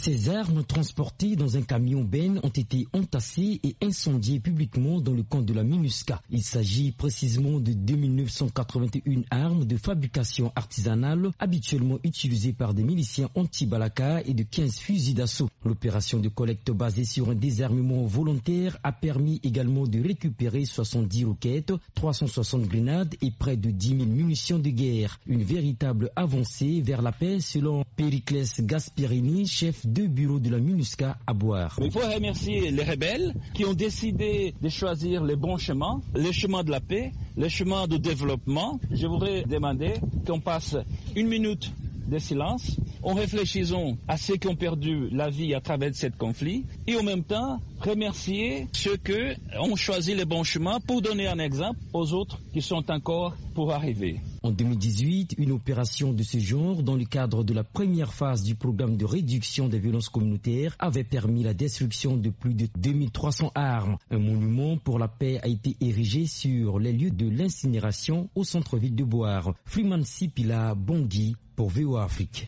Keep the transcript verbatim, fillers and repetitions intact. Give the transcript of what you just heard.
Ces armes transportées dans un camion benne ont été entassées et incendiées publiquement dans le camp de la MINUSCA. Il s'agit précisément de deux mille neuf cent quatre-vingt-un armes de fabrication artisanale habituellement utilisées par des miliciens anti-Balaka et de quinze fusils d'assaut. L'opération de collecte basée sur un désarmement volontaire a permis également de récupérer soixante-dix roquettes, trois cent soixante grenades et près de dix mille munitions de guerre. Une véritable avancée vers la paix selon Périclès Gasperini, chef de bureau de la MINUSCA à Boire. Il faut remercier les rebelles qui ont décidé de choisir les bons chemins, les chemins de la paix, les chemins de développement. Je voudrais demander qu'on passe une minute de silence en réfléchissant à ceux qui ont perdu la vie à travers ce conflit et en même temps remercier ceux qui ont choisi les bons chemins pour donner un exemple aux autres qui sont encore pour arriver. En deux mille dix-huit, une opération de ce genre dans le cadre de la première phase du programme de réduction des violences communautaires avait permis la destruction de plus de deux mille trois cents armes. Un monument pour la paix a été érigé sur les lieux de l'incinération au centre-ville de Boire. Freeman Sipila, Bangui pour V O A Afrique.